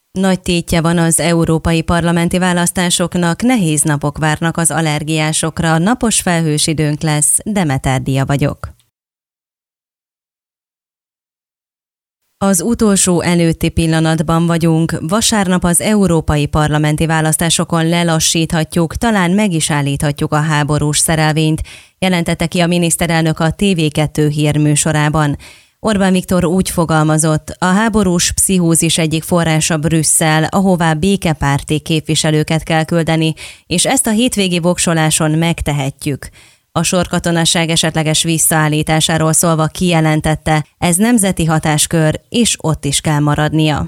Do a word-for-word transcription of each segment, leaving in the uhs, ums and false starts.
Nagy tétje van az európai parlamenti választásoknak, nehéz napok várnak az allergiásokra, napos felhős időnk lesz, Demeter Dia vagyok. Az utolsó előtti pillanatban vagyunk, vasárnap az európai parlamenti választásokon lelassíthatjuk, talán meg is állíthatjuk a háborús szerelvényt, jelentette ki a miniszterelnök a té vé kettő hírműsorában. Orbán Viktor úgy fogalmazott, a háborús pszichózis egyik forrása Brüsszel, ahová békepárti képviselőket kell küldeni, és ezt a hétvégi voksoláson megtehetjük. A sorkatonaság esetleges visszaállításáról szólva kijelentette, ez nemzeti hatáskör, és ott is kell maradnia.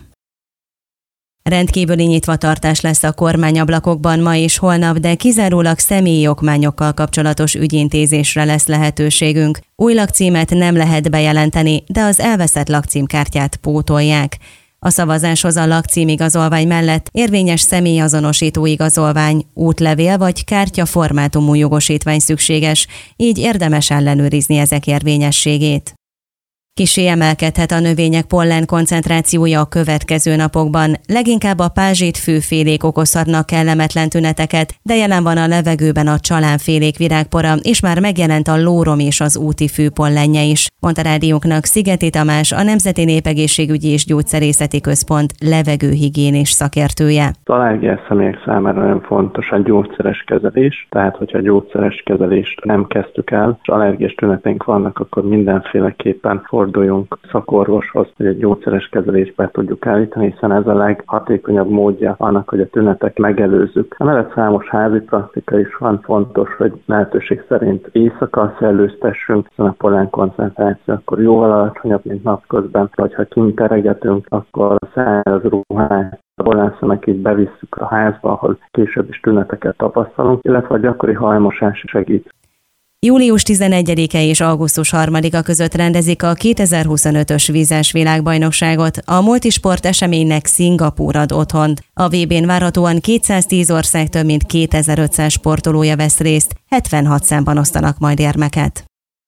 Rendkívüli nyitvatartás lesz a kormányablakokban ma és holnap, de kizárólag személyi okmányokkal kapcsolatos ügyintézésre lesz lehetőségünk. Új lakcímet nem lehet bejelenteni, de az elveszett lakcímkártyát pótolják. A szavazáshoz a lakcímigazolvány mellett érvényes személyazonosító igazolvány, útlevél vagy kártyaformátumú jogosítvány szükséges, így érdemes ellenőrizni ezek érvényességét. Kissé emelkedhet a növények pollen koncentrációja a következő napokban, leginkább a pázsitfűfélék okozhatnak kellemetlen tüneteket, de jelen van a levegőben a csalánfélék virágpora, és már megjelent a lórom és az úti fű pollenje is, mondta rádiónknak Szigeti Tamás, a Nemzeti Népegészségügyi és Gyógyszerészeti Központ levegőhigiénés szakértője. Az allergiás személyek számára nagyon fontos a gyógyszeres kezelés, tehát hogyha a gyógyszeres kezelést nem kezdtük el, és allergiás tüneteink vannak, akkor mindenféleképpen forduljunk szakorvoshoz, hogy egy gyógyszeres kezelést be tudjuk állítani, hiszen ez a leghatékonyabb módja annak, hogy a tünetek megelőzzük. Emellett számos házi praktika is van, fontos, hogy lehetőség szerint éjszaka szellőztessünk, hiszen a pollen koncentráció akkor jóval alacsonyabb, mint napközben, vagy ha kint teregetünk, akkor a száraz ruhát, a pollenszemek így bevisszük a házba, ahol később is tüneteket tapasztalunk, illetve a gyakori hajmosás segít. július tizenegyedike és augusztus harmadika között rendezik a kétezer-huszonötös vízes világbajnokságot, a multisport eseménynek Szingapúr ad otthont. A vé bén várhatóan kétszáztíz ország több mint kétezer-ötszáz sportolója vesz részt, hetvenhat számban osztanak majd érmeket.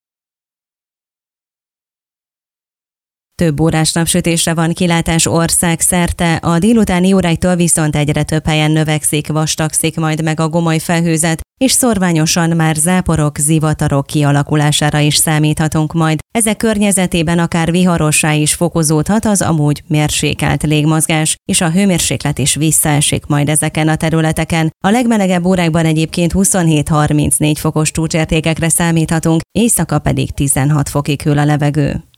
Több órás napsütésre van kilátás országszerte, a délutáni óráktól viszont egyre több helyen növekszik, vastagszik majd meg a gomoly felhőzet, és szorványosan már záporok, zivatarok kialakulására is számíthatunk majd. Ezek környezetében akár viharossá is fokozódhat az amúgy mérsékelt légmozgás, és a hőmérséklet is visszaesik majd ezeken a területeken. A legmelegebb órákban egyébként huszonhét-harmincnégy fokos csúcsértékekre számíthatunk, éjszaka pedig tizenhat fokig hűl a levegő.